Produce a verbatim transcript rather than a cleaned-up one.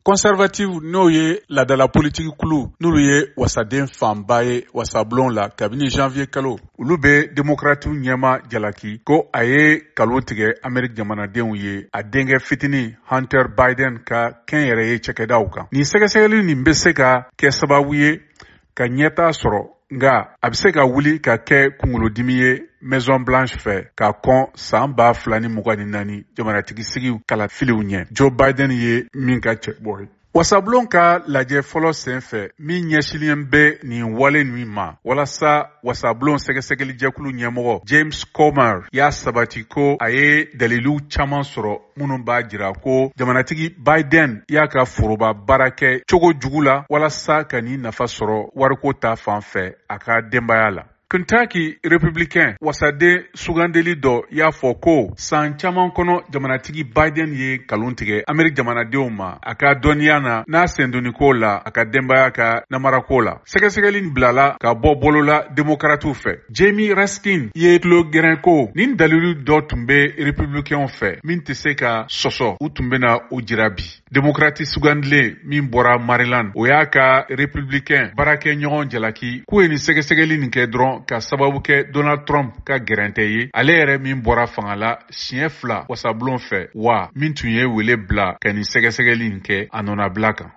conservative n'o ye laadala politique kulu n'olu ye wasaden fanba ye wasablon la kabini janvier kalo olu be démocrates ɲɛma jalaki ko a ye kalon tigɛ Amérique jamanadenw ye a denkɛ fitini Hunter Biden ka kɛnyɛrɛye cɛkɛdaw kan. Nin sɛgɛsɛgɛli nin be se ka kɛ sababu ye ka ɲɛta sɔrɔ nga a be se ka wuli ka kɛ kunkolodimi ye Maison Blanche fɛ ka kɔn san ba fila ni mugan ni naani jamanatigi kalafiliw ɲɛ. Joe Biden ye min ka cɛbɔ ye. Wasablon ka lajɛ fɔlɔ sen fɛ min ɲɛsilen bɛ nin wale nin ma walasa wasablon sɛgɛsɛgɛli jɛkulu ɲɛmɔgɔ James Comer y'a sabati ko a ye daliliw caman sɔrɔ minnu b'a jira ko jamanatigi Biden y'a ka foroba baara kɛ cogo jugu la walasa ka nin nafa sɔrɔ wariko ta fan fɛ a ka denbaya la. Kentucky républicain wasaden sugandeli dɔ y'a fɔ ko san caman kɔnɔ jamanatigi Biden ye kalon tigɛ Amérique jamanadenw ma a ka dɔnniya na n'a sendoniko la a ka denbaya ka namarako la. Sɛgɛsɛgɛli bilala ka bɔ bolola démocrates fɛ. Jamie Raskin ye tulo gɛrɛn ko nin dalili dɔ tun bɛ républicains fɛ min tɛ se ka sɔsɔ u tun bɛna o jira bi. Démocrate sugandilen min bɔra Maryland o y'a ka républicain baarakɛ ɲɔgɔn jalaki k'u ye nin sɛgɛsɛgɛli nin kɛ dɔrɔn ka sababu kɛ Donald Trump ka gɛrɛntɛ ye ale yɛrɛ min bɔra fanga la siɲɛ fila wasablon fɛ wa min tun ye wele bila ka nin sɛgɛsɛgɛli nin kɛ a nɔnabila kan.